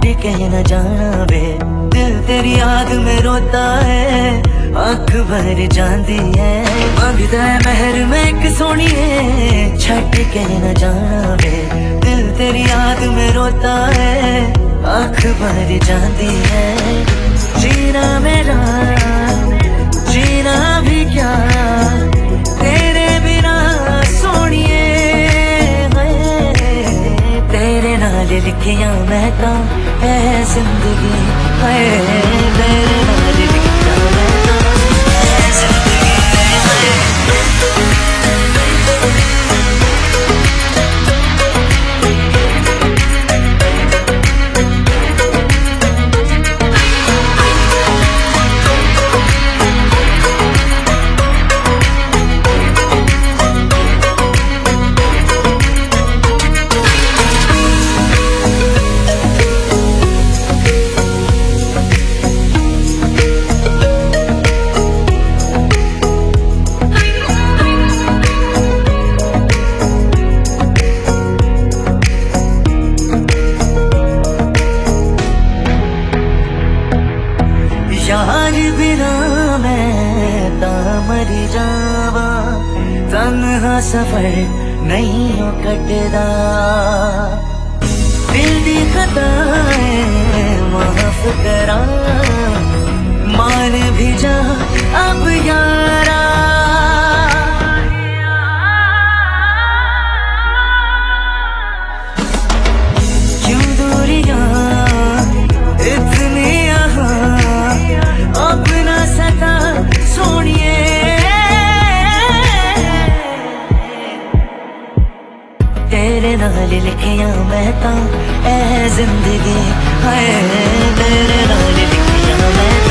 के न जाना वे, दिल तेरी याद में रोता है, आँख भर जाती है। मंगदा है महर में एक सोनिए, छट के न जाना वे, दिल तेरी याद में रोता है, आँख भर जाती है। जीना मेरा जीना भी क्या तेरे बिना सोनिए, तेरे नाल लिखिया मैं तो है जिंदगी, है तेरे नाल लिखिया मैं तो है जिंदगी, यार बिना मैं ता मर जावा, तन्हा सफर नहीं हो कटदा, दिल दी खताएं माफ करा, मान भी जा अब यारा। क्यों दूरियां इतनी अपना सता सोनिए, तेरे नाल लिखिया मैं तो ऐ जिंदगी, है तेरे नाल लिखिया मैं